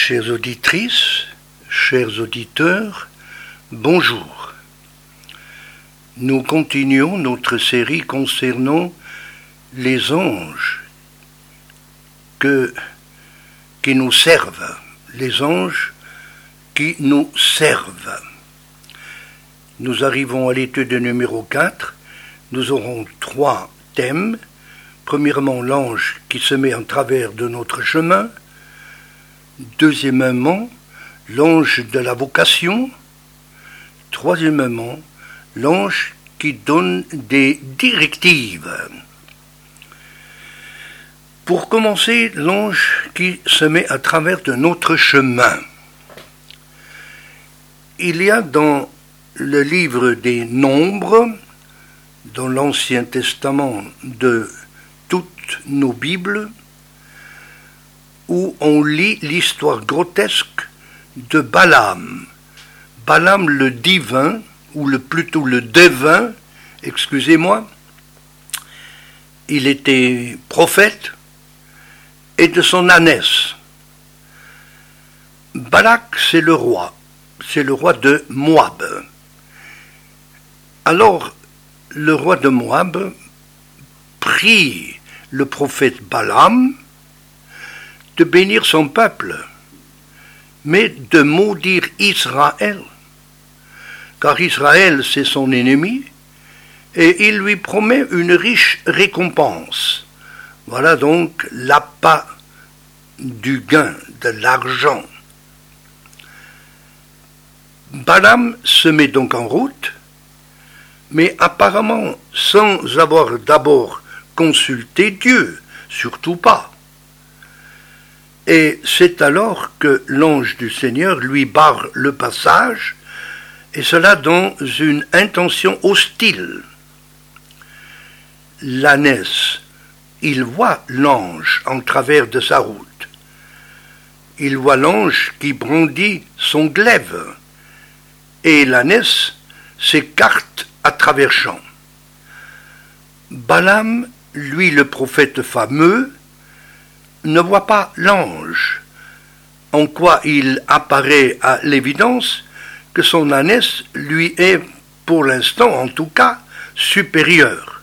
Chères auditrices, chers auditeurs, bonjour. Nous continuons notre série concernant les anges qui nous servent, les anges qui nous servent. Nous arrivons à l'étude numéro 4. Nous aurons 3 thèmes. Premièrement, l'ange qui se met en travers de notre chemin. Deuxièmement, l'ange de la vocation. Troisièmement, l'ange qui donne des directives. Pour commencer, l'ange qui se met à travers de notre chemin. Il y a dans le livre des Nombres, dans l'Ancien Testament de toutes nos Bibles, où on lit l'histoire grotesque de Balaam. Balaam le divin, ou plutôt le devin, excusez-moi, il était prophète, et de son ânesse. Balak, c'est le roi de Moab. Alors, le roi de Moab prie le prophète Balaam de bénir son peuple, mais de maudire Israël, car Israël c'est son ennemi, et il lui promet une riche récompense. Voilà donc l'appât du gain, de l'argent. Balaam se met donc en route, mais apparemment sans avoir d'abord consulté Dieu, surtout pas. Et c'est alors que l'ange du Seigneur lui barre le passage, et cela dans une intention hostile. L'ânesse, il voit l'ange en travers de sa route. Il voit l'ange qui brandit son glaive, et l'ânesse s'écarte à travers champs. Balaam, lui le prophète fameux, ne voit pas l'ange, en quoi il apparaît à l'évidence que son ânesse lui est, pour l'instant en tout cas, supérieure.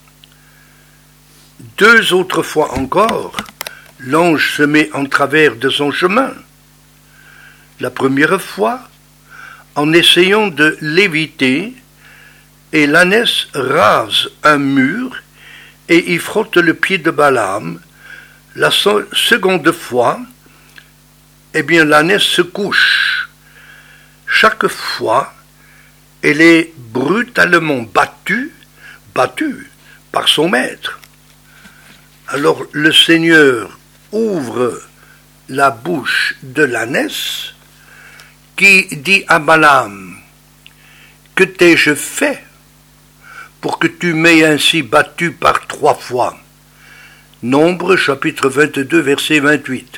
2 autres fois encore, l'ange se met en travers de son chemin. La première fois, en essayant de l'éviter, et l'ânesse rase un mur et y frotte le pied de Balaam. La seconde fois, l'ânesse se couche. Chaque fois, elle est brutalement battue par son maître. Alors le Seigneur ouvre la bouche de l'ânesse qui dit à Balaam: « Que t'ai-je fait pour que tu m'aies ainsi battu par 3 fois ?» Nombres, chapitre 22, verset 28.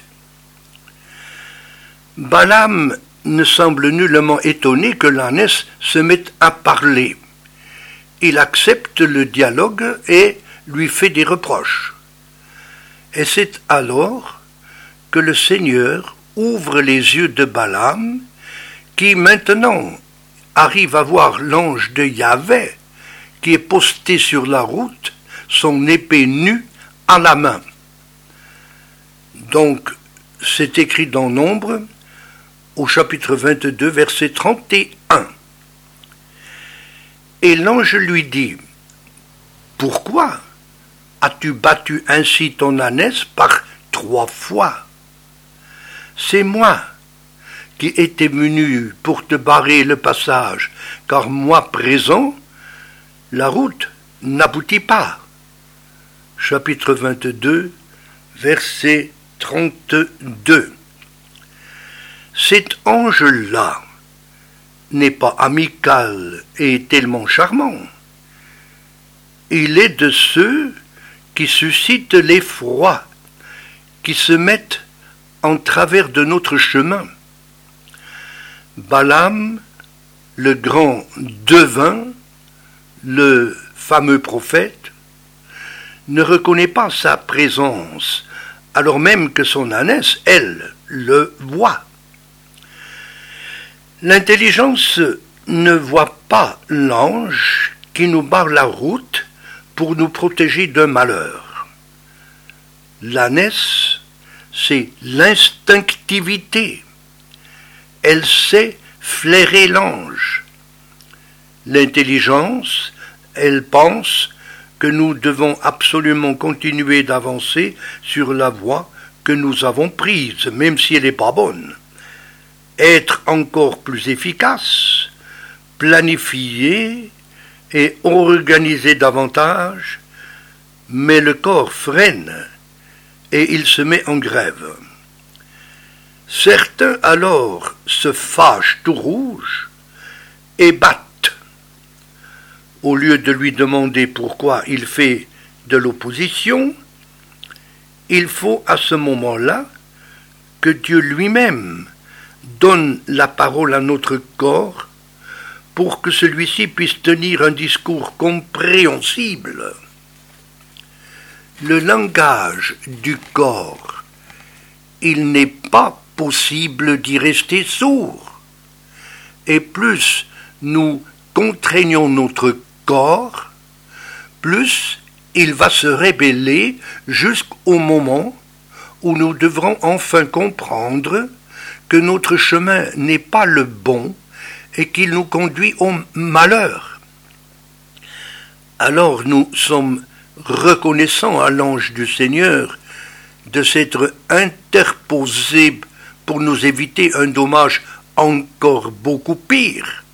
Balaam ne semble nullement étonné que l'ânesse se mette à parler. Il accepte le dialogue et lui fait des reproches. Et c'est alors que le Seigneur ouvre les yeux de Balaam, qui maintenant arrive à voir l'ange de Yahvé, qui est posté sur la route, son épée nue à la main. Donc, c'est écrit dans Nombres, au chapitre 22, verset 31. Et l'ange lui dit: « Pourquoi as-tu battu ainsi ton ânesse par 3 fois? C'est moi qui étais venu pour te barrer le passage, car moi présent, la route n'aboutit pas. » Chapitre 22, verset 32. Cet ange-là n'est pas amical et tellement charmant. Il est de ceux qui suscitent l'effroi, qui se mettent en travers de notre chemin. Balaam, le grand devin, le fameux prophète, ne reconnaît pas sa présence, alors même que son ânesse, elle, le voit. L'intelligence ne voit pas l'ange qui nous barre la route pour nous protéger d'un malheur. L'ânesse, c'est l'instinctivité. Elle sait flairer l'ange. L'intelligence, elle pense que nous devons absolument continuer d'avancer sur la voie que nous avons prise, même si elle n'est pas bonne. Être encore plus efficace, planifier et organiser davantage, mais le corps freine et il se met en grève. Certains alors se fâchent tout rouge et battent. Au lieu de lui demander pourquoi il fait de l'opposition, il faut à ce moment-là que Dieu lui-même donne la parole à notre corps pour que celui-ci puisse tenir un discours compréhensible. Le langage du corps, il n'est pas possible d'y rester sourd. Et plus nous contraignons notre corps, plus il va se rébeller jusqu'au moment où nous devrons enfin comprendre que notre chemin n'est pas le bon et qu'il nous conduit au malheur. Alors nous sommes reconnaissants à l'ange du Seigneur de s'être interposé pour nous éviter un dommage encore beaucoup pire.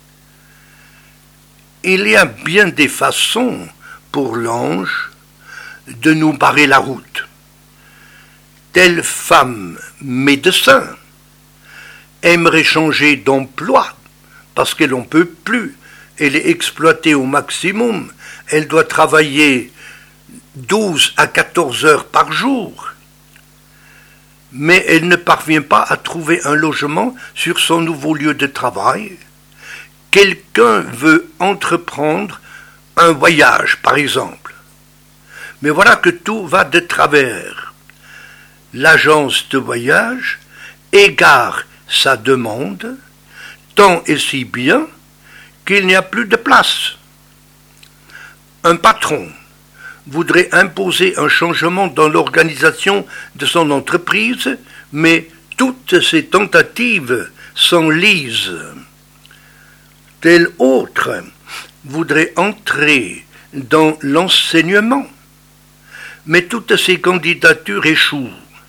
Il y a bien des façons pour l'ange de nous barrer la route. Telle femme médecin aimerait changer d'emploi parce qu'elle n'en peut plus. Elle est exploitée au maximum. Elle doit travailler 12 à 14 heures par jour. Mais elle ne parvient pas à trouver un logement sur son nouveau lieu de travail. Quelqu'un veut entreprendre un voyage, par exemple. Mais voilà que tout va de travers. L'agence de voyage égare sa demande, tant et si bien qu'il n'y a plus de place. Un patron voudrait imposer un changement dans l'organisation de son entreprise, mais toutes ses tentatives s'enlisent. Tel autre voudrait entrer dans l'enseignement, mais toutes ses candidatures échouent.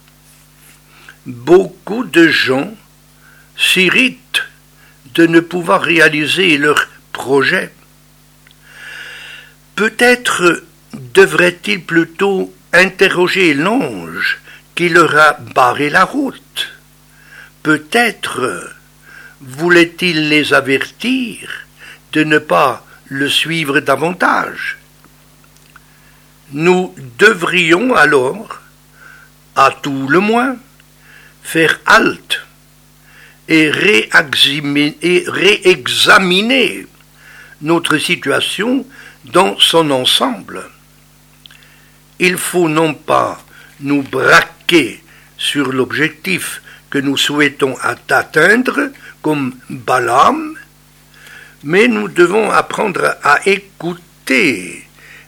Beaucoup de gens s'irritent de ne pouvoir réaliser leurs projets. Peut-être devrait-il plutôt interroger l'ange qui leur a barré la route. Peut-être voulait-il les avertir de ne pas le suivre davantage. Nous devrions alors, à tout le moins, faire halte et réexaminer notre situation dans son ensemble. Il faut non pas nous braquer sur l'objectif que nous souhaitons atteindre comme Balaam, mais nous devons apprendre à écouter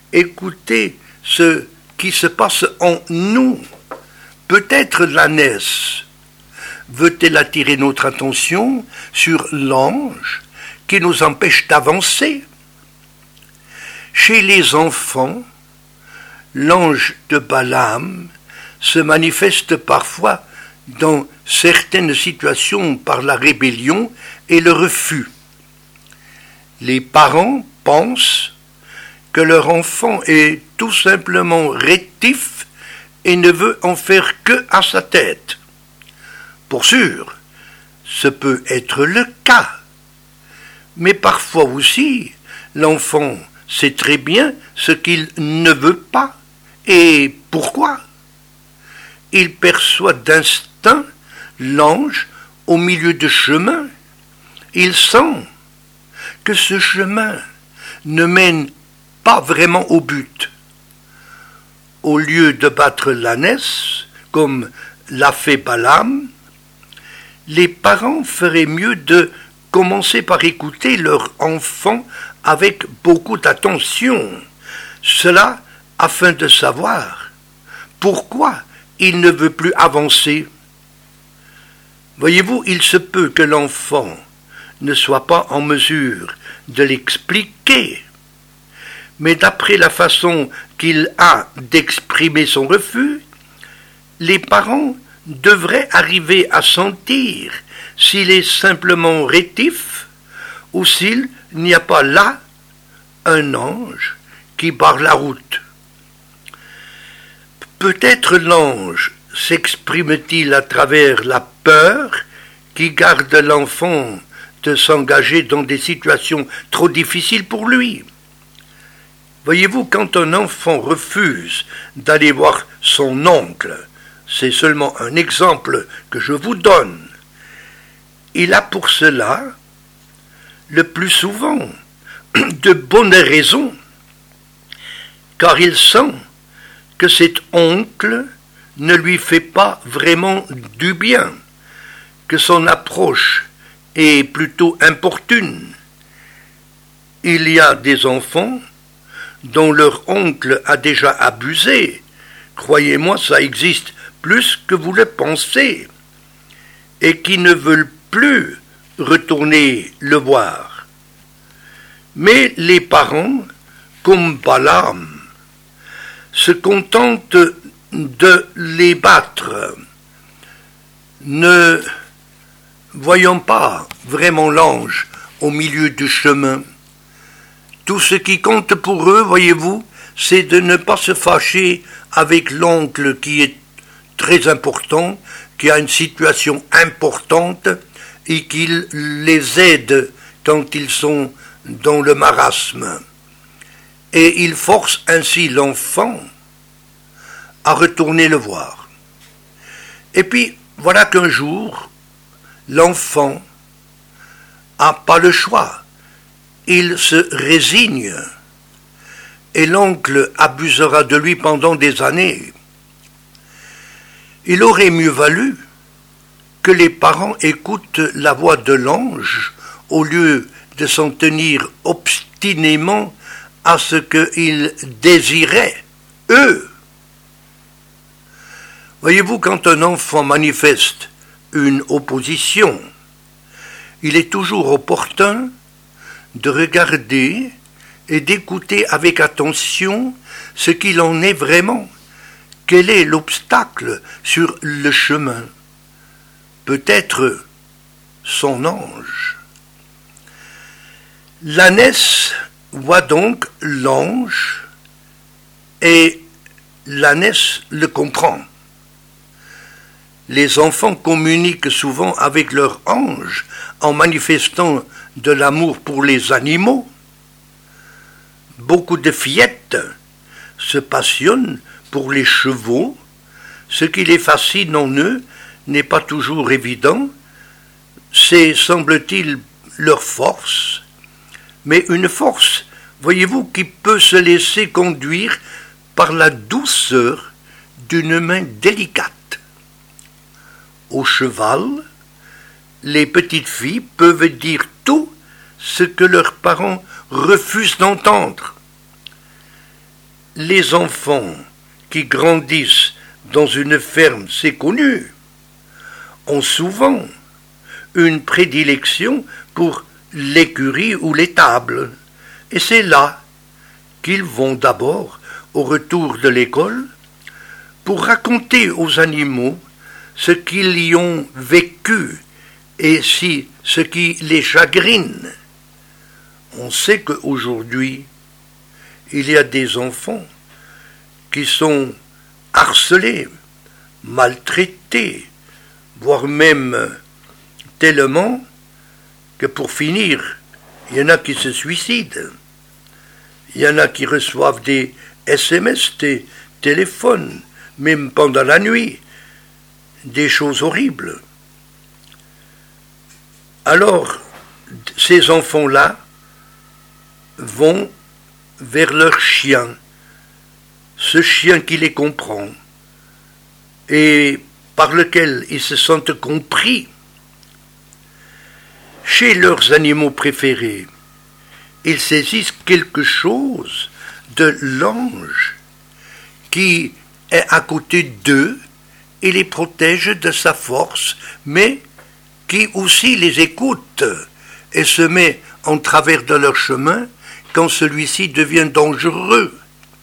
ce qui se passe en nous. Peut-être l'ânesse veut-elle attirer notre attention sur l'ange qui nous empêche d'avancer. Chez les enfants, l'ange de Balaam se manifeste parfois dans certaines situations par la rébellion et le refus. Les parents pensent que leur enfant est tout simplement rétif et ne veut en faire que à sa tête. Pour sûr, ce peut être le cas. Mais parfois aussi, l'enfant sait très bien ce qu'il ne veut pas et pourquoi. Il perçoit d'instinct l'ange au milieu de chemin. Il sent que ce chemin ne mène pas vraiment au but. Au lieu de battre l'ânesse, comme l'a fait Balaam, les parents feraient mieux de commencer par écouter leur enfant avec beaucoup d'attention. Cela afin de savoir pourquoi il ne veut plus avancer. Voyez-vous, il se peut que l'enfant ne soit pas en mesure de l'expliquer, mais d'après la façon qu'il a d'exprimer son refus, les parents devraient arriver à sentir s'il est simplement rétif ou s'il n'y a pas là un ange qui barre la route. Peut-être l'ange s'exprime-t-il à travers la peur qui garde l'enfant de s'engager dans des situations trop difficiles pour lui. Voyez-vous, quand un enfant refuse d'aller voir son oncle, c'est seulement un exemple que je vous donne, il a pour cela, le plus souvent, de bonnes raisons, car il sent que cet oncle ne lui fait pas vraiment du bien, que son approche est plutôt importune. Il y a des enfants dont leur oncle a déjà abusé. Croyez-moi, ça existe plus que vous le pensez, et qui ne veulent plus retourner le voir. Mais les parents, comme Balaam, se contentent de les battre, ne voyant pas vraiment l'ange au milieu du chemin. Tout ce qui compte pour eux, voyez-vous, c'est de ne pas se fâcher avec l'oncle qui est très important, qui a une situation importante et qui les aide quand ils sont dans le marasme. Et il force ainsi l'enfant à retourner le voir. Et puis, voilà qu'un jour, l'enfant n'a pas le choix. Il se résigne et l'oncle abusera de lui pendant des années. Il aurait mieux valu que les parents écoutent la voix de l'ange au lieu de s'en tenir obstinément à ce qu'ils désiraient, eux. Voyez-vous, quand un enfant manifeste une opposition, il est toujours opportun de regarder et d'écouter avec attention ce qu'il en est vraiment. Quel est l'obstacle sur le chemin? Peut-être son ange. L'ânesse voit donc l'ange et l'ânesse le comprend. Les enfants communiquent souvent avec leur ange en manifestant de l'amour pour les animaux. Beaucoup de fillettes se passionnent pour les chevaux. Ce qui les fascine en eux n'est pas toujours évident. C'est, semble-t-il, leur force, mais une force, voyez-vous, qui peut se laisser conduire par la douceur d'une main délicate. Au cheval, les petites filles peuvent dire tout ce que leurs parents refusent d'entendre. Les enfants qui grandissent dans une ferme, c'est connu, ont souvent une prédilection pour l'écurie ou l'étable. Et c'est là qu'ils vont d'abord, au retour de l'école, pour raconter aux animaux ce qu'ils y ont vécu et ce qui les chagrine. On sait qu'aujourd'hui, il y a des enfants qui sont harcelés, maltraités, voire même tellement que pour finir, il y en a qui se suicident. Il y en a qui reçoivent des SMS, des téléphones, même pendant la nuit, des choses horribles. Alors, ces enfants-là vont vers leur chien, ce chien qui les comprend, et par lequel ils se sentent compris. Chez leurs animaux préférés, ils saisissent quelque chose de l'ange qui est à côté d'eux et les protège de sa force, mais qui aussi les écoute et se met en travers de leur chemin quand celui-ci devient dangereux.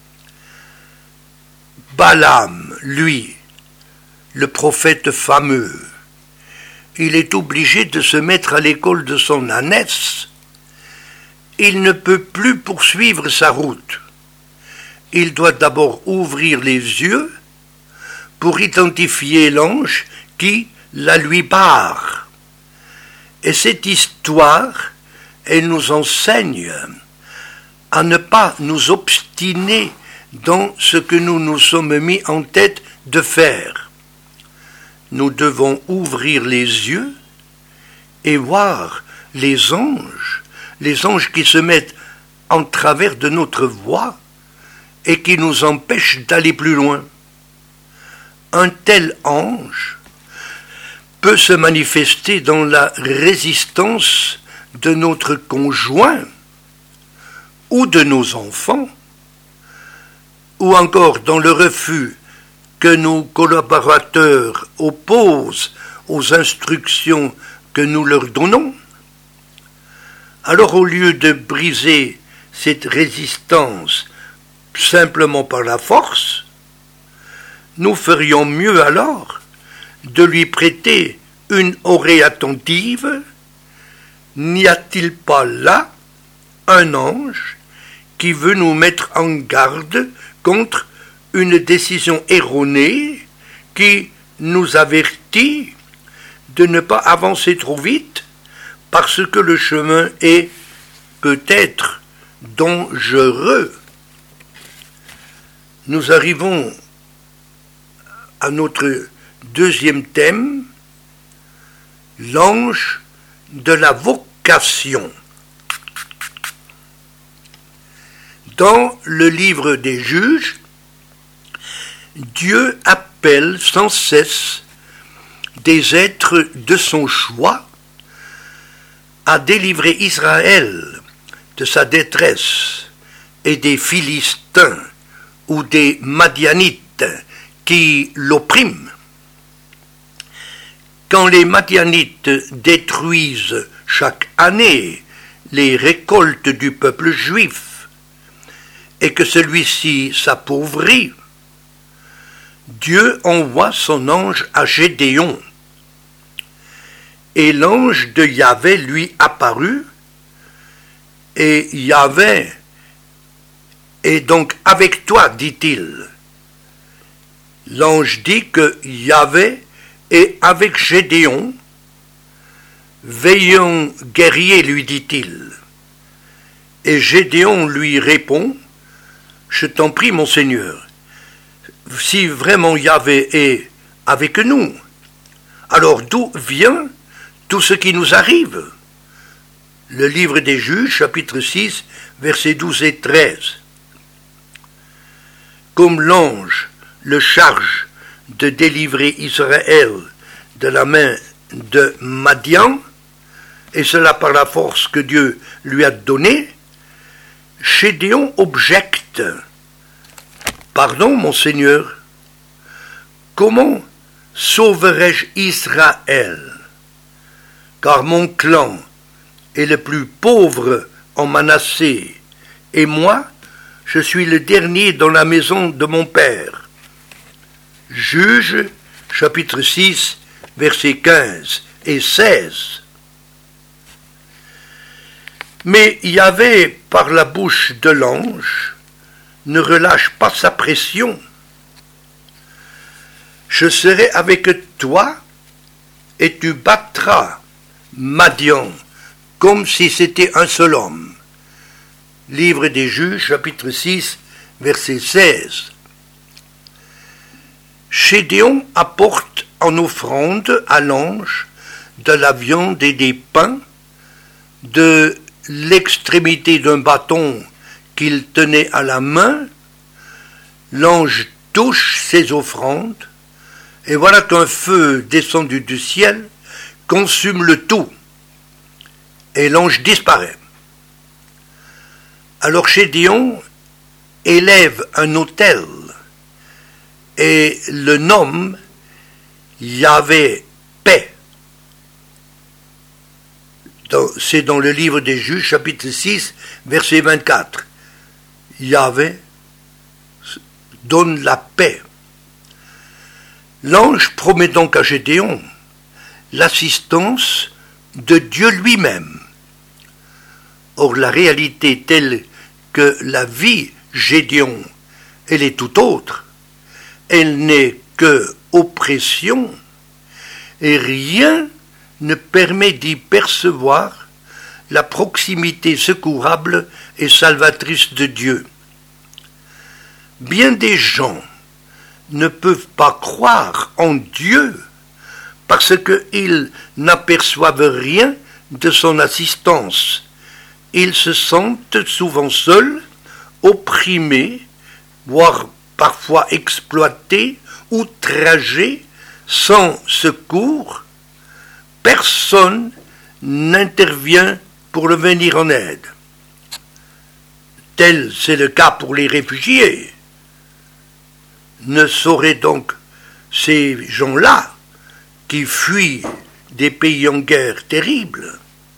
Balaam, lui, le prophète fameux, il est obligé de se mettre à l'école de son ânesse. Il ne peut plus poursuivre sa route. Il doit d'abord ouvrir les yeux pour identifier l'ange qui la lui barre. Et cette histoire, elle nous enseigne à ne pas nous obstiner dans ce que nous nous sommes mis en tête de faire. Nous devons ouvrir les yeux et voir les anges qui se mettent en travers de notre voie et qui nous empêchent d'aller plus loin. Un tel ange peut se manifester dans la résistance de notre conjoint ou de nos enfants, ou encore dans le refus que nos collaborateurs opposent aux instructions que nous leur donnons. Alors au lieu de briser cette résistance simplement par la force, nous ferions mieux alors de lui prêter une oreille attentive. N'y a-t-il pas là un ange qui veut nous mettre en garde contre une décision erronée qui nous avertit de ne pas avancer trop vite parce que le chemin est peut-être dangereux. Nous arrivons à notre deuxième thème, l'ange de la vocation. Dans le livre des Juges, Dieu appelle sans cesse des êtres de son choix à délivrer Israël de sa détresse et des Philistins ou des Madianites qui l'oppriment. Quand les Madianites détruisent chaque année les récoltes du peuple juif et que celui-ci s'appauvrit, Dieu envoie son ange à Gédéon. Et l'ange de Yahvé lui apparut, et Yahvé est donc avec toi, dit-il. L'ange dit que Yahvé est avec Gédéon. Veillons guerrier, lui dit-il. Et Gédéon lui répond, je t'en prie, mon Seigneur, si vraiment Yahvé est avec nous, alors d'où vient tout ce qui nous arrive? Le livre des Juges, chapitre 6, versets 12 et 13. Comme l'ange le charge de délivrer Israël de la main de Madian, et cela par la force que Dieu lui a donnée, Gédéon objecte. Pardon, mon Seigneur, comment sauverai-je Israël? Car mon clan est le plus pauvre en Manassé, et moi, je suis le dernier dans la maison de mon père. Juges, chapitre 6, versets 15 et 16. Mais Yahvé, par la bouche de l'ange, ne relâche pas sa pression. Je serai avec toi et tu battras Madian comme si c'était un seul homme. Livre des Juges, chapitre 6, verset 16. Gédéon apporte en offrande à l'ange de la viande et des pains, de l'extrémité d'un bâton qu'il tenait à la main. L'ange touche ses offrandes, Et voilà qu'un feu descendu du ciel consume le tout, et l'ange disparaît. Alors Gédéon élève un autel et le nomme Yahvé paix. C'est dans le livre des Juges, chapitre 6, verset 24. Yahvé donne la paix. L'ange promet donc à Gédéon l'assistance de Dieu lui-même. Or, la réalité est telle que la vie Gédéon, elle est tout autre. Elle n'est que oppression, et rien ne permet d'y percevoir la proximité secourable et salvatrice de Dieu. Bien des gens ne peuvent pas croire en Dieu parce qu'ils n'aperçoivent rien de son assistance. Ils se sentent souvent seuls, opprimés, voire parfois exploités, outragés, sans secours. Personne n'intervient pour le venir en aide. Tel c'est le cas pour les réfugiés. Ne sauraient donc ces gens-là, qui fuient des pays en guerre terrible,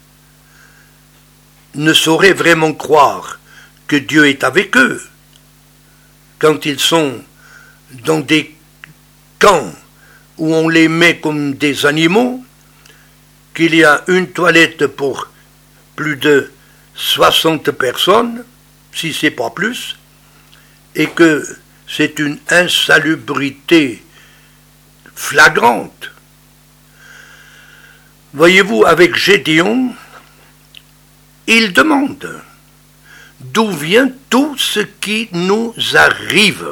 ne sauraient vraiment croire que Dieu est avec eux quand ils sont dans des camps où on les met comme des animaux, qu'il y a une toilette pour plus de 60 personnes, si c'est pas plus, et que c'est une insalubrité flagrante. Voyez-vous, avec Gédéon, il demande d'où vient tout ce qui nous arrive.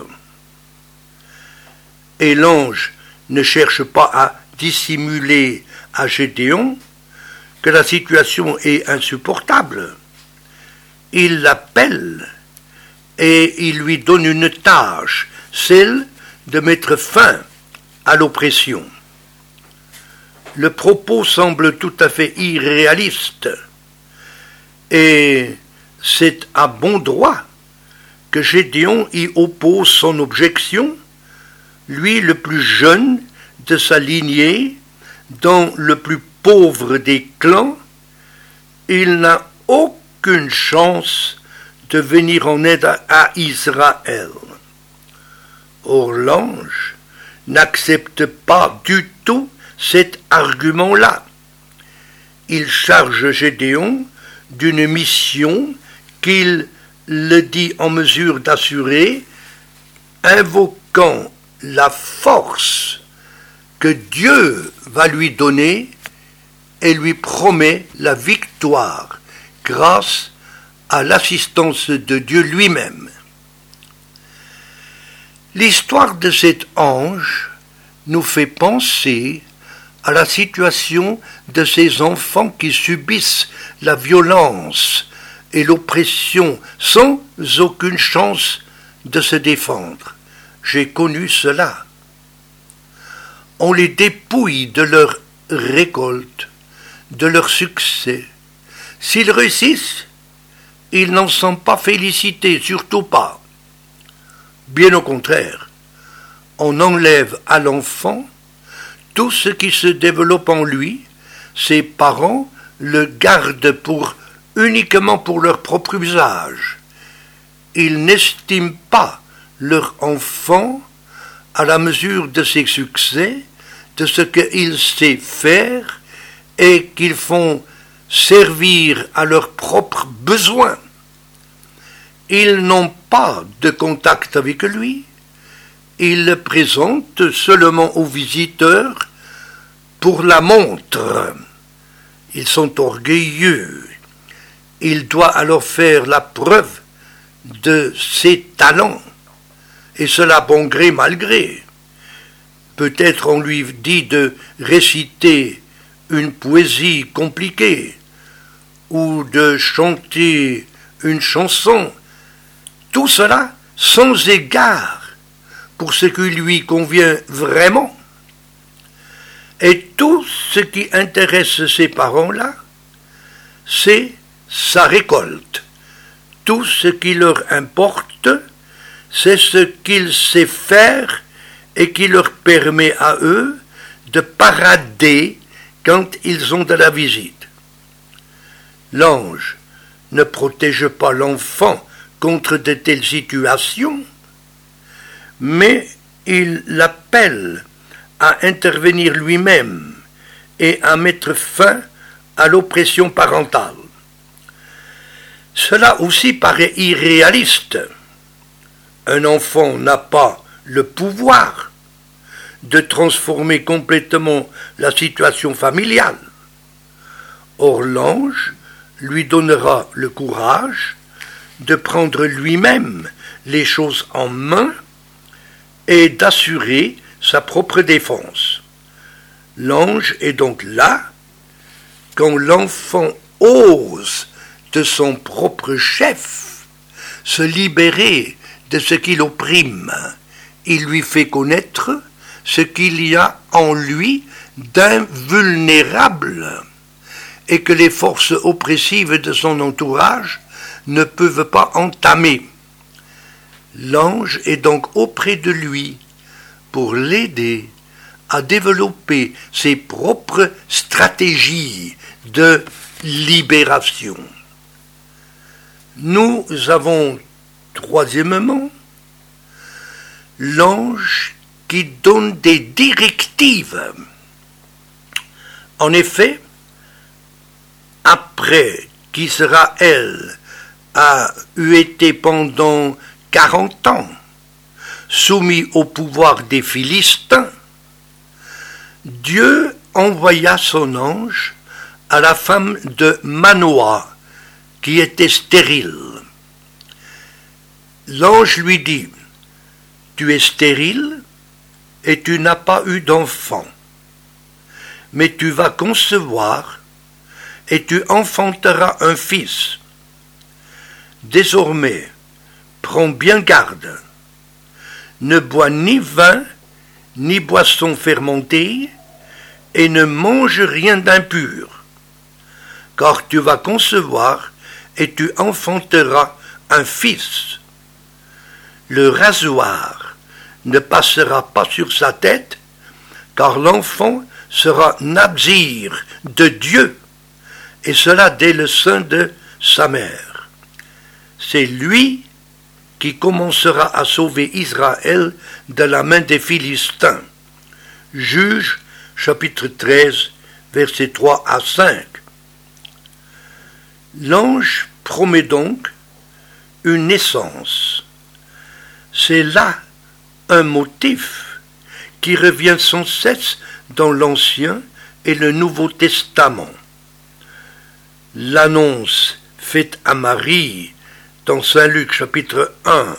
Et l'ange ne cherche pas à dissimuler à Gédéon que la situation est insupportable. Il l'appelle et il lui donne une tâche, celle de mettre fin à l'oppression. Le propos semble tout à fait irréaliste, et c'est à bon droit que Gédéon y oppose son objection, lui le plus jeune de sa lignée, dans le plus pauvre des clans. Il n'a aucune chance de venir en aide à Israël. Or l'ange n'accepte pas du tout cet argument-là. Il charge Gédéon d'une mission qu'il le dit en mesure d'assurer, invoquant la force que Dieu va lui donner et lui promet la victoire grâce à l'assistance de Dieu lui-même. L'histoire de cet ange nous fait penser à la situation de ces enfants qui subissent la violence et l'oppression sans aucune chance de se défendre. J'ai connu cela. On les dépouille de leur récolte, de leur succès. S'ils réussissent, ils n'en sont pas félicités, surtout pas. Bien au contraire, on enlève à l'enfant tout ce qui se développe en lui. Ses parents le gardent uniquement pour leur propre usage. Ils n'estiment pas leur enfant à la mesure de ses succès, de ce qu'il sait faire et qu'ils font servir à leurs propres besoins. Ils n'ont pas de contact avec lui. Ils le présentent seulement aux visiteurs pour la montre. Ils sont orgueilleux. Il doit alors faire la preuve de ses talents, et cela bon gré mal gré. Peut-être on lui dit de réciter une poésie compliquée ou de chanter une chanson. Tout cela sans égard pour ce qui lui convient vraiment. tout ce qui intéresse ces parents-là, c'est sa récolte. Tout ce qui leur importe, c'est ce qu'il sait faire et qui leur permet à eux de parader quand ils ont de la visite. L'ange ne protège pas l'enfant contre de telles situations, mais il l'appelle à intervenir lui-même et à mettre fin à l'oppression parentale. Cela aussi paraît irréaliste. Un enfant n'a pas le pouvoir de transformer complètement la situation familiale. Or, l'ange lui donnera le courage de prendre lui-même les choses en main et d'assurer sa propre défense. L'ange est donc là quand l'enfant ose de son propre chef se libérer de ce qui l'opprime. Il lui fait connaître ce qu'il y a en lui d'invulnérable et que les forces oppressives de son entourage ne peuvent pas entamer. L'ange est donc auprès de lui pour l'aider à développer ses propres stratégies de libération. Nous avons, troisièmement, l'ange qui donne des directives. En effet, après qu'Israël a eu été pendant 40 ans soumis au pouvoir des Philistins, Dieu envoya son ange à la femme de Manoah, qui était stérile. L'ange lui dit, « Tu es stérile et tu n'as pas eu d'enfant, mais tu vas concevoir et tu enfanteras un fils. Désormais, prends bien garde, ne bois ni vin, ni boisson fermentée, et ne mange rien d'impur, car tu vas concevoir et tu enfanteras un fils. Le rasoir ne passera pas sur sa tête, car l'enfant sera nazir de Dieu, et cela dès le sein de sa mère. C'est lui qui commencera à sauver Israël de la main des Philistins. » Juges, chapitre 13, versets 3 à 5. L'ange promet donc une naissance. C'est là un motif qui revient sans cesse dans l'Ancien et le Nouveau Testament. L'annonce faite à Marie dans Saint Luc chapitre 1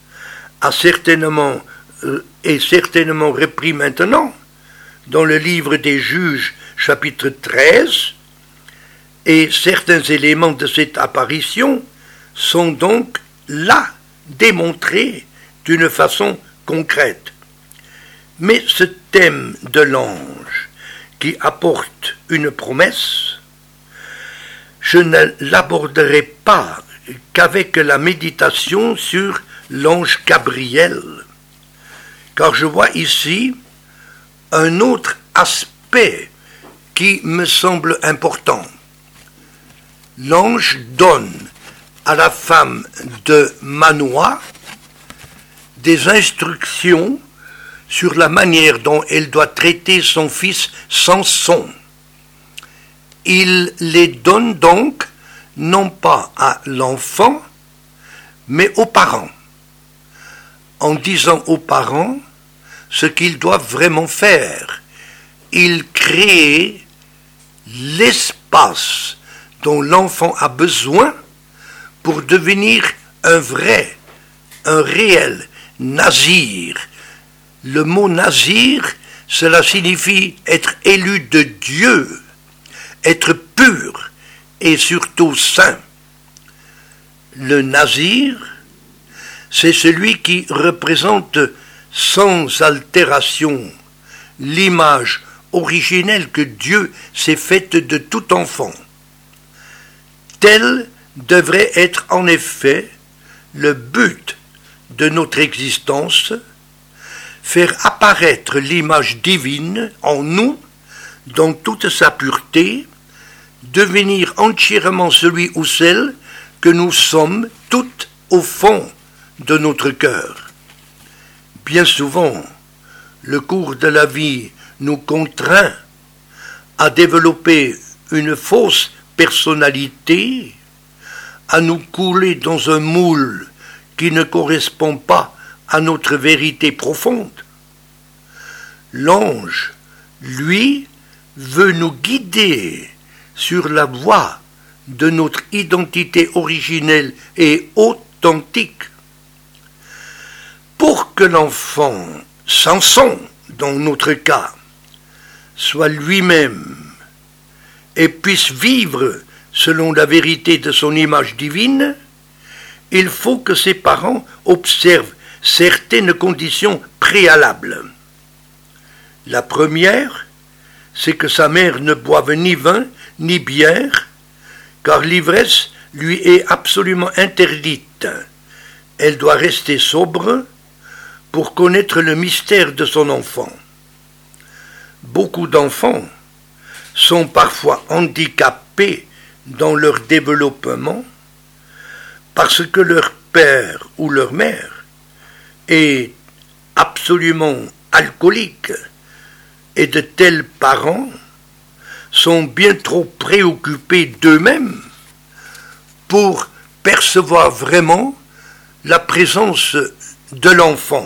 est certainement repris maintenant dans le livre des Juges chapitre 13, et certains éléments de cette apparition sont donc là démontrés d'une façon concrète. Mais ce thème de l'ange qui apporte une promesse, je ne l'aborderai pas qu'avec la méditation sur l'ange Gabriel, car je vois ici un autre aspect qui me semble important. L'ange donne à la femme de Manoah des instructions sur la manière dont elle doit traiter son fils Samson. Il les donne donc non pas à l'enfant, mais aux parents, en disant aux parents ce qu'ils doivent vraiment faire. Il crée l'espace dont l'enfant a besoin pour devenir un réel nazir. Le mot nazir, cela signifie être élu de Dieu, être pur et surtout saint. Le nazir, c'est celui qui représente sans altération l'image originelle que Dieu s'est faite de tout enfant. Tel devrait être en effet le but de notre existence, faire apparaître l'image divine en nous dans toute sa pureté, devenir entièrement celui ou celle que nous sommes toutes au fond de notre cœur. Bien souvent, le cours de la vie nous contraint à développer une fausse personnalité, à nous couler dans un moule qui ne correspond pas à notre vérité profonde. L'ange, lui, veut nous guider sur la voie de notre identité originelle et authentique. Pour que l'enfant, Samson, dans notre cas, soit lui-même et puisse vivre selon la vérité de son image divine, il faut que ses parents observent certaines conditions préalables. La première, c'est que sa mère ne boive ni vin ni bière, car l'ivresse lui est absolument interdite. Elle doit rester sobre pour connaître le mystère de son enfant. Beaucoup d'enfants sont parfois handicapés dans leur développement parce que leur père ou leur mère est absolument alcoolique et de tels parents sont bien trop préoccupés d'eux-mêmes pour percevoir vraiment la présence de l'enfant.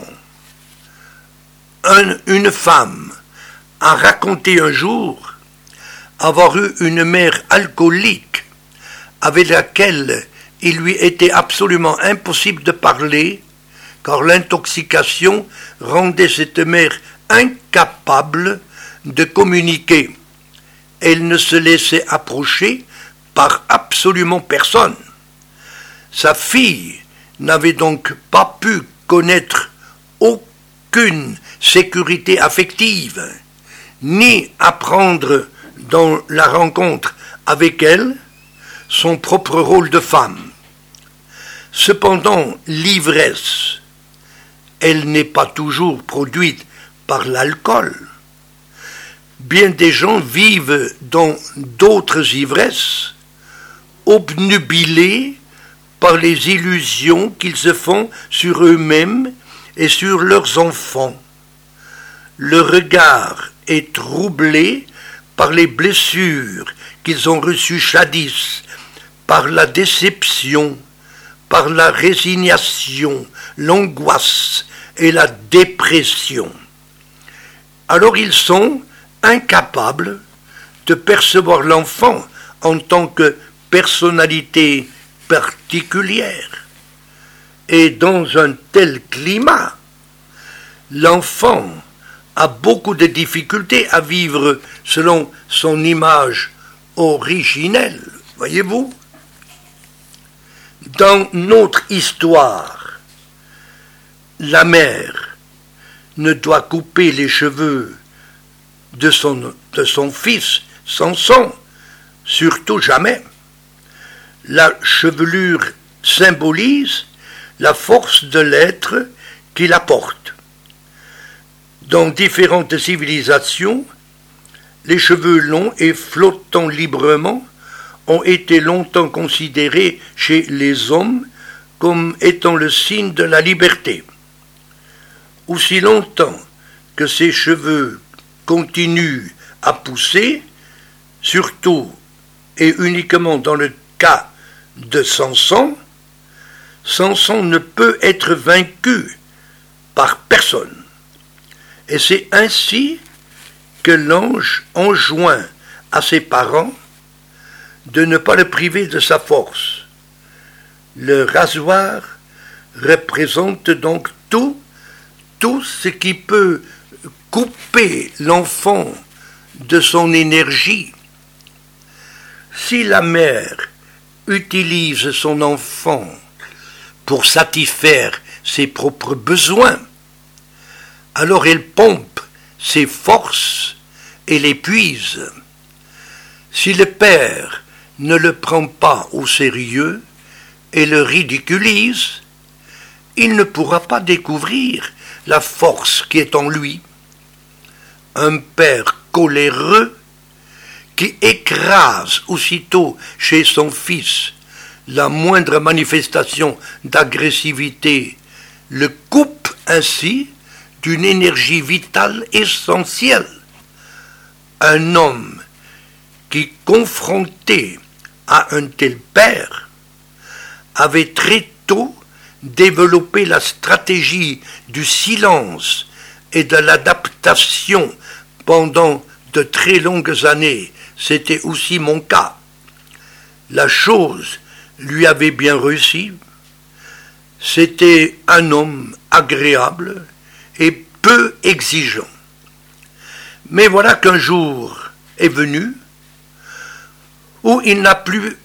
Une femme a raconté un jour avoir eu une mère alcoolique avec laquelle il lui était absolument impossible de parler, car l'intoxication rendait cette mère incapable de communiquer. Elle ne se laissait approcher par absolument personne. Sa fille n'avait donc pas pu connaître aucune sécurité affective, ni apprendre dans la rencontre avec elle son propre rôle de femme. Cependant, l'ivresse, elle n'est pas toujours produite par l'alcool. Bien des gens vivent dans d'autres ivresses, obnubilés par les illusions qu'ils se font sur eux-mêmes et sur leurs enfants. Le regard est troublé par les blessures qu'ils ont reçues jadis, par la déception, par la résignation, l'angoisse et la dépression. Alors ils sont incapables de percevoir l'enfant en tant que personnalité particulière. Et dans un tel climat, l'enfant a beaucoup de difficultés à vivre selon son image originelle, voyez-vous. Dans notre histoire, la mère ne doit couper les cheveux de son fils Samson, surtout jamais. La chevelure symbolise la force de l'être qu'il apporte. Dans différentes civilisations, les cheveux longs et flottant librement ont été longtemps considérés chez les hommes comme étant le signe de la liberté. Aussi longtemps que ces cheveux continuent à pousser, surtout et uniquement dans le cas de Samson, Samson ne peut être vaincu par personne. Et c'est ainsi que l'ange enjoint à ses parents de ne pas le priver de sa force. Le rasoir représente donc tout ce qui peut couper l'enfant de son énergie. Si la mère utilise son enfant pour satisfaire ses propres besoins, alors elle pompe ses forces et l'épuise. Si le père ne le prend pas au sérieux et le ridiculise, il ne pourra pas découvrir la force qui est en lui. Un père coléreux qui écrase aussitôt chez son fils la moindre manifestation d'agressivité le coupe ainsi d'une énergie vitale essentielle. Un homme qui, confronté à un tel père, avait très tôt développé la stratégie du silence et de l'adaptation pendant de très longues années, c'était aussi mon cas. La chose lui avait bien réussi. C'était un homme agréable et peu exigeant. Mais voilà qu'un jour est venu où il n'a plus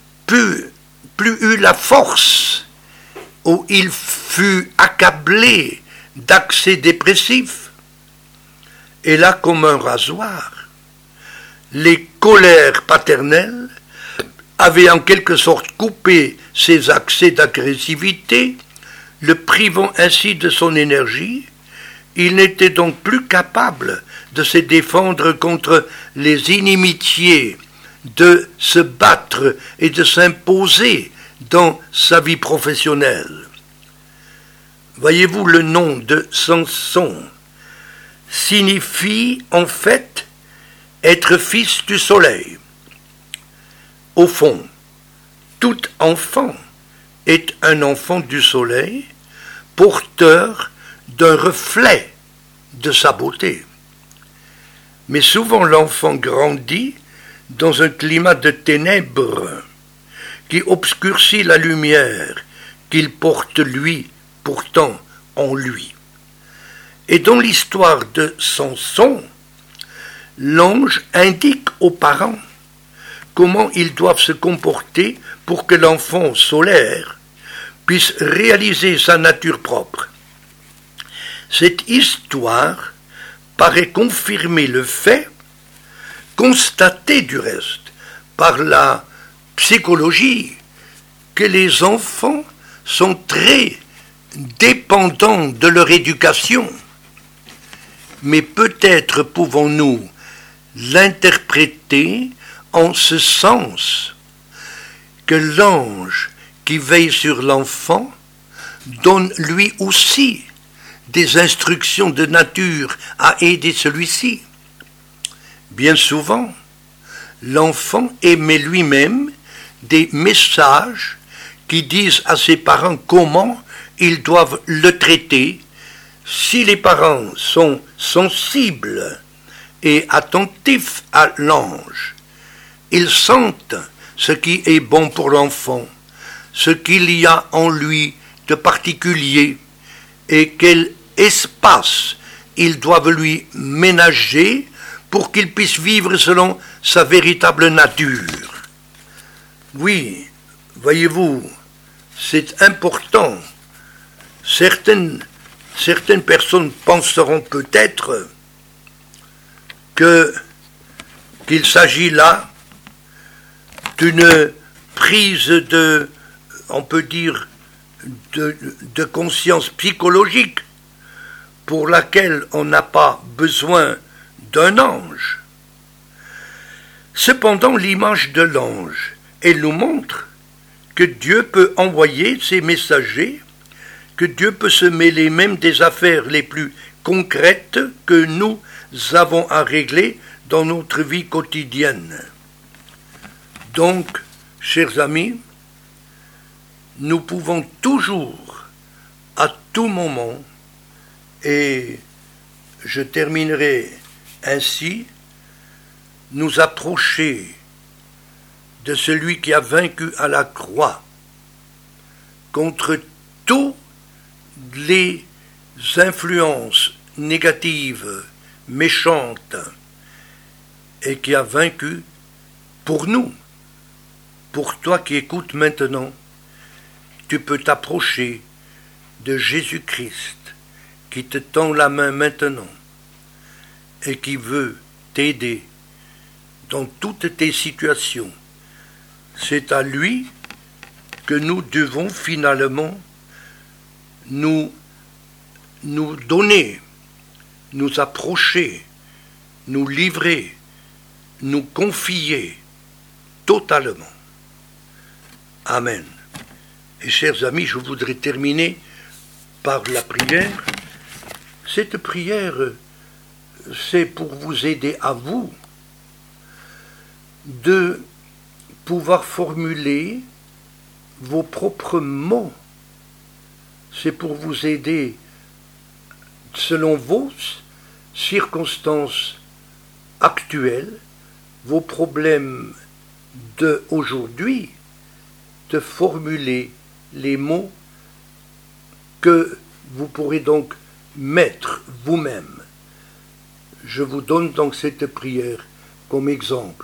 eu la force, où il fut accablé d'accès dépressifs. Et là, comme un rasoir, les colères paternelles avaient en quelque sorte coupé ses accès d'agressivité, le privant ainsi de son énergie. Il n'était donc plus capable de se défendre contre les inimitiés, de se battre et de s'imposer dans sa vie professionnelle. Voyez-vous, le nom de Samson signifie en fait être fils du soleil. Au fond, tout enfant est un enfant du soleil, porteur d'un reflet de sa beauté. Mais souvent l'enfant grandit dans un climat de ténèbres qui obscurcit la lumière qu'il porte lui, pourtant en lui. Et dans l'histoire de Samson, l'ange indique aux parents comment ils doivent se comporter pour que l'enfant solaire puisse réaliser sa nature propre. Cette histoire paraît confirmer le fait, constaté du reste par la psychologie, que les enfants sont très dépendants de leur éducation. Mais peut-être pouvons-nous l'interpréter en ce sens que l'ange qui veille sur l'enfant donne lui aussi des instructions de nature à aider celui-ci. Bien souvent, l'enfant émet lui-même des messages qui disent à ses parents comment ils doivent le traiter. Si les parents sont sensibles et attentifs à l'ange, ils sentent ce qui est bon pour l'enfant, ce qu'il y a en lui de particulier et quel espace ils doivent lui ménager pour qu'il puisse vivre selon sa véritable nature. Oui, voyez-vous, c'est important. Certaines personnes penseront peut-être qu'il s'agit là d'une prise on peut dire, de conscience psychologique pour laquelle on n'a pas besoin d'un ange. Cependant, l'image de l'ange, elle nous montre que Dieu peut envoyer ses messagers, que Dieu peut se mêler même des affaires les plus concrètes que nous avons à régler dans notre vie quotidienne. Donc, chers amis, nous pouvons toujours, à tout moment, et je terminerai ainsi, nous approcher de celui qui a vaincu à la croix contre toutes les influences négatives, méchantes, et qui a vaincu pour nous. Pour toi qui écoutes maintenant, tu peux t'approcher de Jésus-Christ qui te tend la main maintenant et qui veut t'aider dans toutes tes situations. C'est à lui que nous devons finalement nous donner, nous approcher, nous livrer, nous confier totalement. Amen. Et chers amis, je voudrais terminer par la prière. Cette prière, c'est pour vous aider à vous de pouvoir formuler vos propres mots. C'est pour vous aider, selon vos circonstances actuelles, vos problèmes d'aujourd'hui, de formuler les mots que vous pourrez donc mettre vous-même. Je vous donne donc cette prière comme exemple.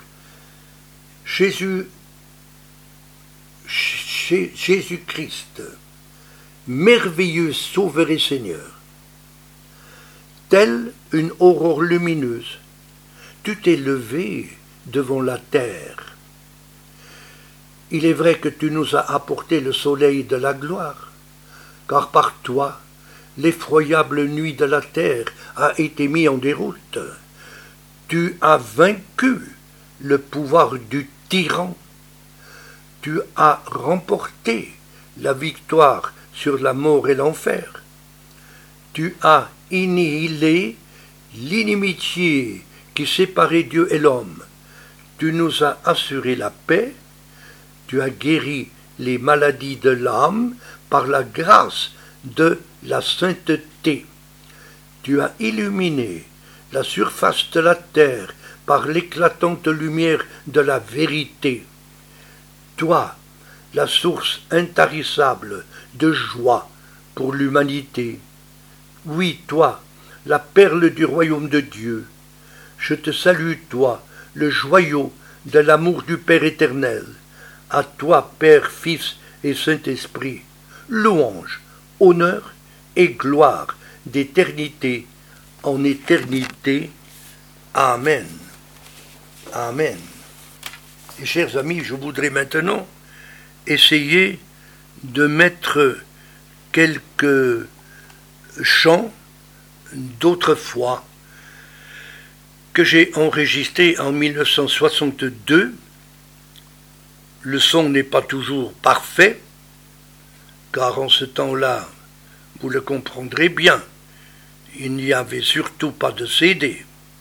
Jésus-Christ, merveilleux Sauveur et Seigneur, telle une aurore lumineuse, tu t'es levé devant la terre. Il est vrai que tu nous as apporté le soleil de la gloire, car par toi, l'effroyable nuit de la terre a été mise en déroute. Tu as vaincu le pouvoir du tyran. Tu as remporté la victoire sur la mort et l'enfer. Tu as annihilé l'inimitié qui séparait Dieu et l'homme. Tu nous as assuré la paix. Tu as guéri les maladies de l'âme par la grâce de la sainteté. Tu as illuminé la surface de la terre par l'éclatante lumière de la vérité. Toi, la source intarissable de joie pour l'humanité. Oui, toi, la perle du royaume de Dieu. Je te salue, toi, le joyau de l'amour du Père éternel. À toi, Père, Fils et Saint-Esprit, louange, honneur et gloire d'éternité en éternité. Amen. Amen. Et chers amis, je voudrais maintenant essayer de mettre quelques chants d'autrefois que j'ai enregistrés en 1962. Le son n'est pas toujours parfait, car en ce temps-là, vous le comprendrez bien, il n'y avait surtout pas de CD.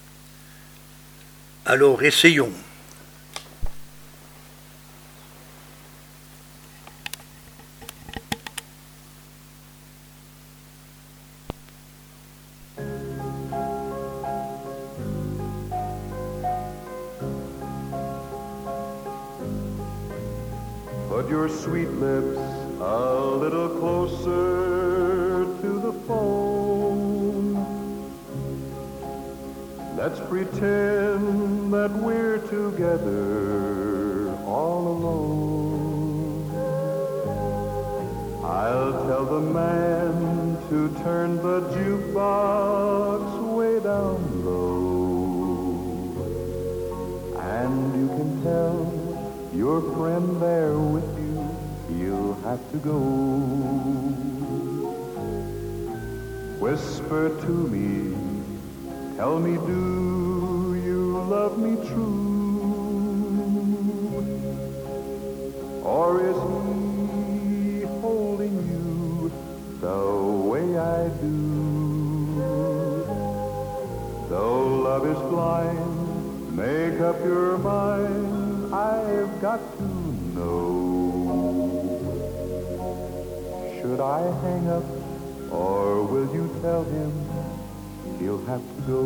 Alors essayons. Put your sweet lips a little closer to the phone. Let's pretend that we're together all alone. I'll tell the man to turn the jukebox way down low. And you can tell your friend there with you, he'll have to go. Whisper to me, tell me, do you love me true? Or is he holding you the way I do? Though love is blind, make up your mind, I've got to know. Should I hang up, or will you tell him he'll have to go?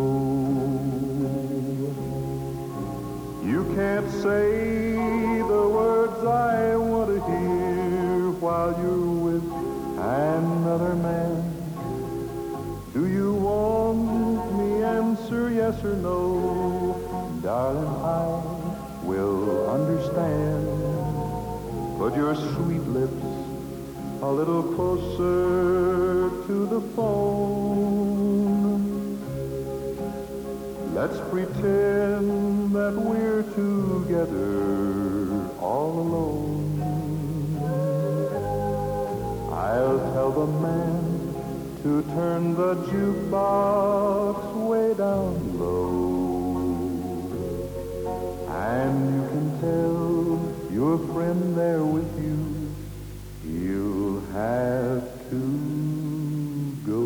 You can't say the words I want to hear while you're with another man. Do you want me answer yes or no? Darling, I will understand. Put your sweet lips a little closer to the phone. Let's pretend that we're together all alone. I'll tell the man to turn the jukebox way down low. And you can tell your friend there with you, he'll have to go.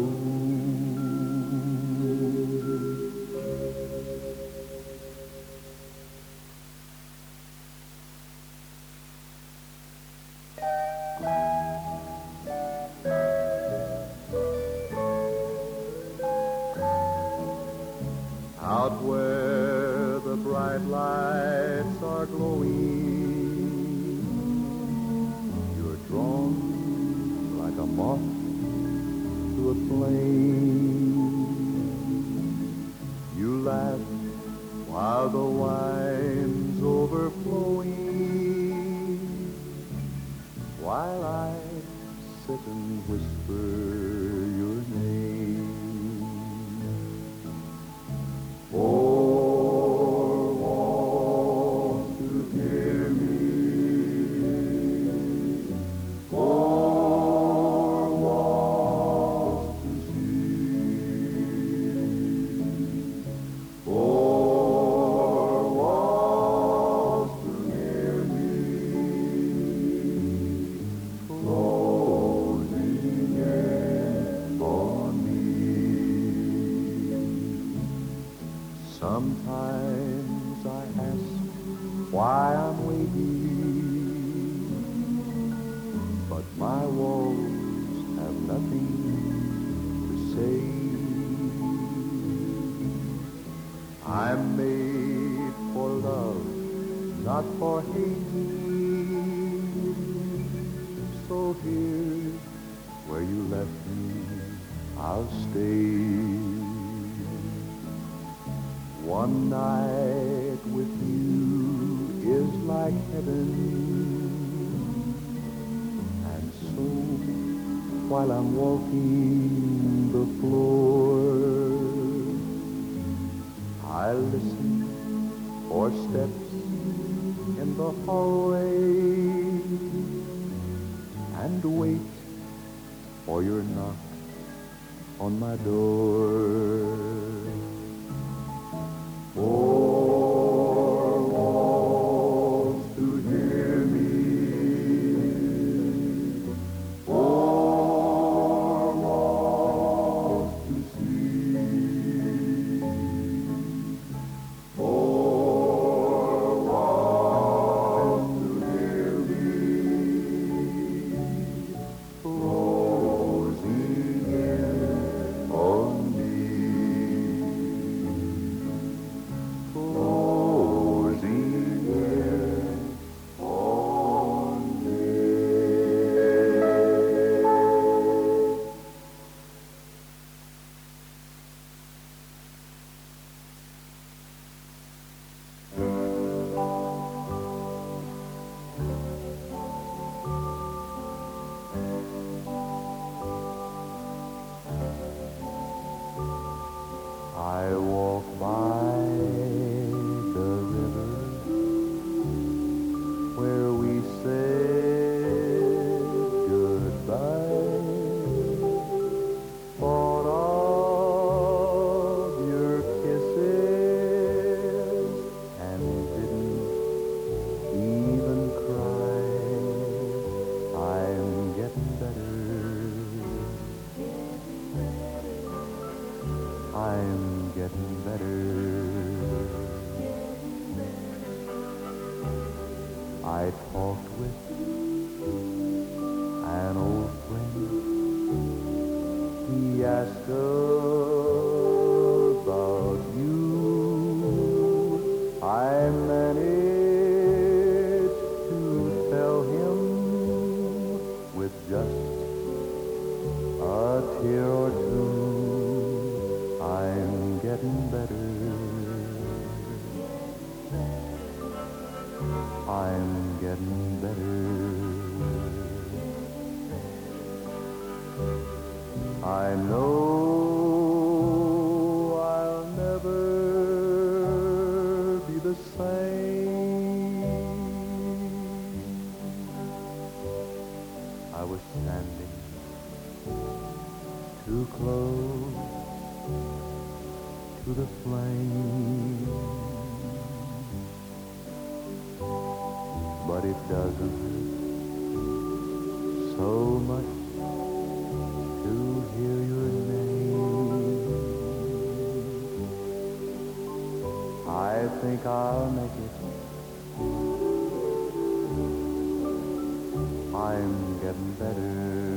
Out where the bright lights are glowing, you're drawn like a moth to a flame. You laugh while the wine's overflowing, while I sit and whisper your name. For want to hear me, for want to see, for want to hear me, closing in on me. Sometimes I ask why I'm waiting, but my walls have nothing to say. I'm made for love, not for hating. So here, where you left me, I'll stay. One night with you is like heaven, and so while I'm walking the floor, I listen for steps in the hallway and wait for your knock on my door. For wants to hear me, for wants to see, for wants to hear me, closing in on me. I walk by the river where we said goodbye. Thought of your kisses and didn't even cry. I'm getting better. I'm getting better. I talked with an old friend. He asked about you. I managed to tell him with just a tear or two. I'm getting better. I'm getting better. I know I'll never be the standing too close to the flame, but it doesn't hurt so much to hear your name. I think I'll make it. I'm getting better.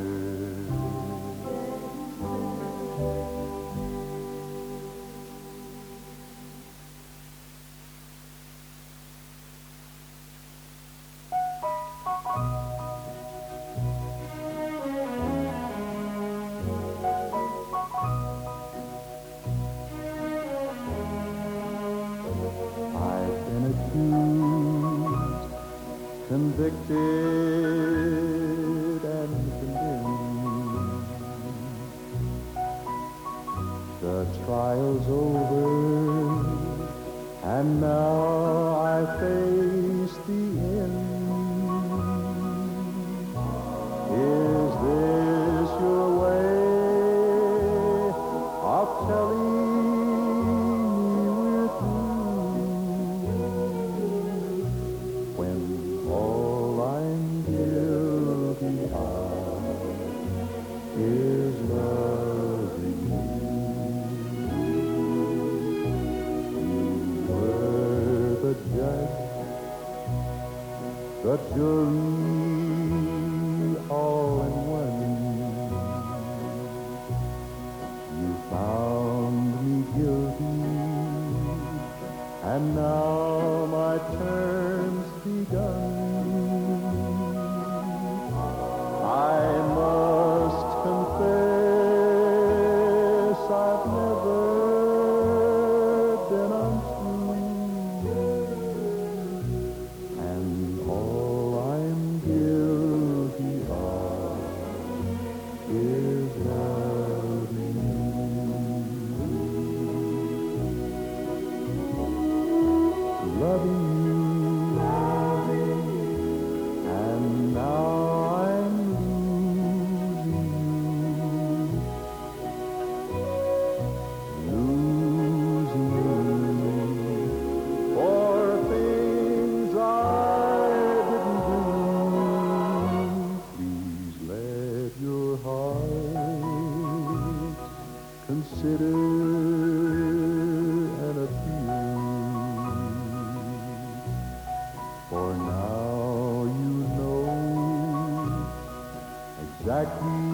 I've been accused, convicted, and condemned. The trial's over, and now I face the end. Is this your way of telling me we're through? When all I'm guilty of is loving you. You were the judge, the jury, all in one. You found me guilty, and now my term's begun. I must confess I've never been untrue, and all I'm guilty of is loving you. Loving you, and now I'm losing you for things I didn't do. Please let your heart consider and appeal. For now you know exactly